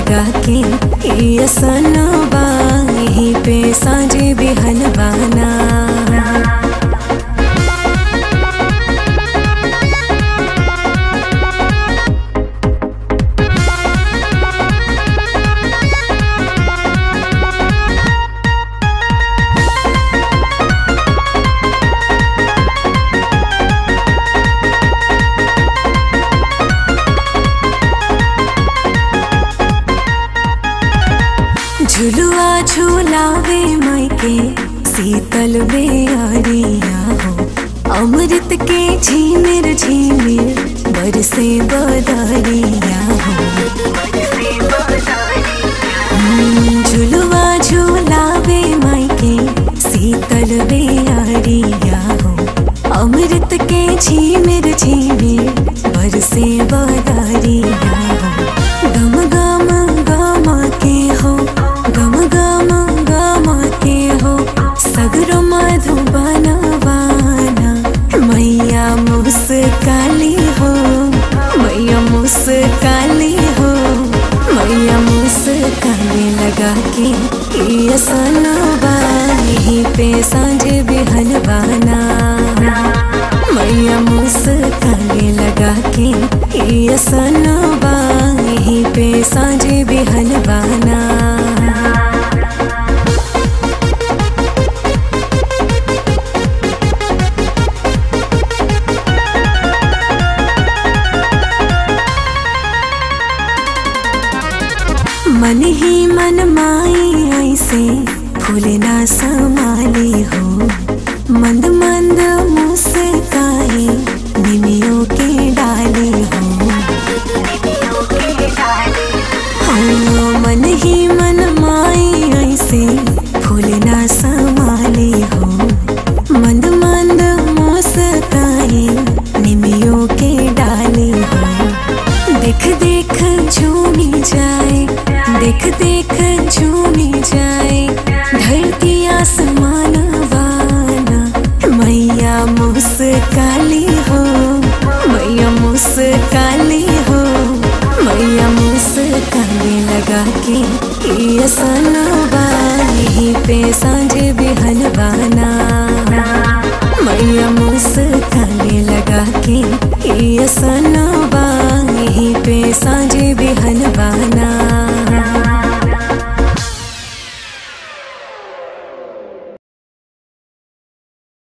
लगा के ये सनवा यहीं पे सांझे बिहनवाना। झुलुआ झूलावे मायके शीतल बेअरिया हो, अमृत के झिमिर झिमिर बरसे बदरिया हो। झुलुआ झूलावे मायके शीतल बेअरिया हो, अमृत के झिमिर झिमिर बरसे बदरिया हो। गम गम गम के हो, गम गम गम के हो, सगरो मधुबनवाना। मैया मुस्काली हो, मैया मुस्काली हो, मैया मुस्काली लगा के ये सनवा यहीं पे सांझे बिहनवाना। मैया मुस्काली लगा के ये सनवा यहीं पे सांझे बिहनवाना। मन ही मन माई ऐसे फूले ना समाली हो, मंद मंद मुस्काए निमियों के डाले हो। मन ही मन माई ऐसे फूले ना समाली हो, मंद मंद मुस्काए निमियों के डाले हो। देख देख झूमी जाए, देख देख झूमी